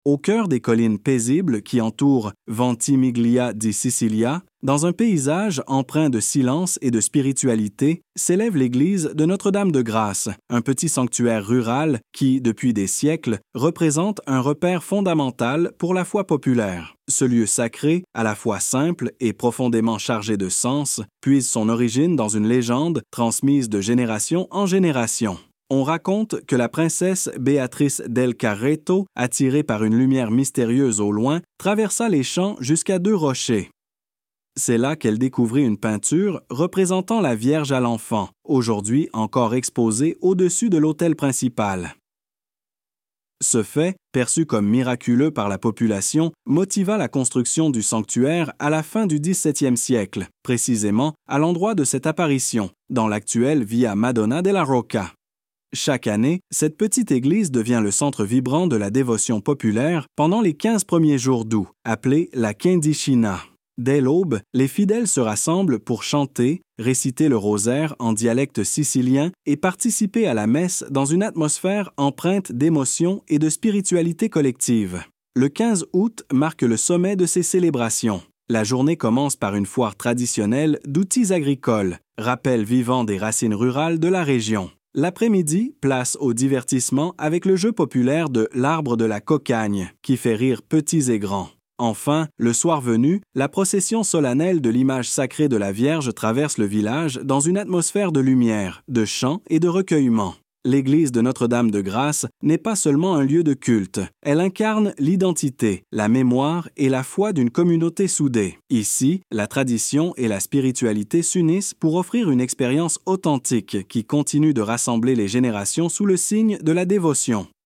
Au cœur des collines paisibles qui entourent Ventimiglia di Sicilia, dans un paysage empreint de silence et de spiritualité, s'élève l'église de Notre-Dame de Grâce, un petit sanctuaire rural qui, depuis des siècles, représente un repère fondamental pour la foi populaire. Ce lieu sacré, à la fois simple et profondément chargé de sens, puise son origine dans une légende transmise de génération en génération. On raconte que la princesse Béatrice del Carreto, attirée par une lumière mystérieuse au loin, traversa les champs jusqu'à 2 rochers. C'est là qu'elle découvrit une peinture représentant la Vierge à l'enfant, aujourd'hui encore exposée au-dessus de l'autel principal. Ce fait, perçu comme miraculeux par la population, motiva la construction du sanctuaire à la fin du XVIIe siècle, précisément à l'endroit de cette apparition, dans l'actuelle Via Madonna della Rocca. Chaque année, cette petite église devient le centre vibrant de la dévotion populaire pendant les 15 premiers jours d'août, appelée la Quindicina. Dès l'aube, les fidèles se rassemblent pour chanter, réciter le rosaire en dialecte sicilien et participer à la messe dans une atmosphère empreinte d'émotion et de spiritualité collective. Le 15 août marque le sommet de ces célébrations. La journée commence par une foire traditionnelle d'outils agricoles, rappel vivant des racines rurales de la région. L'après-midi, place au divertissement avec le jeu populaire de l'arbre de la cocagne, qui fait rire petits et grands. Enfin, le soir venu, la procession solennelle de l'image sacrée de la Vierge traverse le village dans une atmosphère de lumière, de chant et de recueillement. L'église de Notre-Dame de Grâce n'est pas seulement un lieu de culte, elle incarne l'identité, la mémoire et la foi d'une communauté soudée. Ici, la tradition et la spiritualité s'unissent pour offrir une expérience authentique qui continue de rassembler les générations sous le signe de la dévotion.